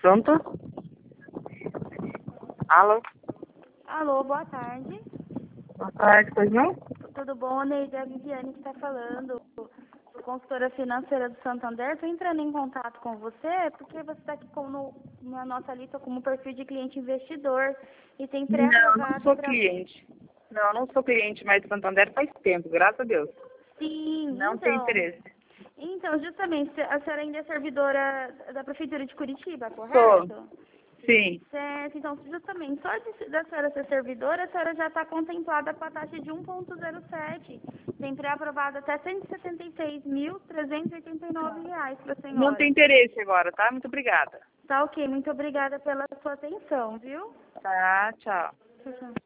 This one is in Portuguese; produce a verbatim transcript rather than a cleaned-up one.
assunto? Alô? Alô, boa tarde. Boa tarde, pois não? Tudo bom, Neide? É a Viviane que está falando. Sou consultora financeira do Santander. Estou entrando em contato com você porque você está aqui como, na nossa lista como perfil de cliente investidor e tem Não, pré-aprovado... não sou pra... cliente. Não, não sou cliente mais do Santander faz tempo, graças a Deus. Sim, Não então... tem interesse. Então, justamente, a senhora ainda é servidora da Prefeitura de Curitiba, Sou. correto? Sim. Certo, então, justamente, só de, da senhora ser servidora, a senhora já está contemplada com a taxa de um vírgula zero sete. Tem pré-aprovado até cento e setenta e seis mil, trezentos e oitenta e nove reais para a Não tem senhora. interesse agora, tá? Muito obrigada. Tá ok, muito obrigada pela sua atenção, viu? Tá, tchau. Tchau, tchau.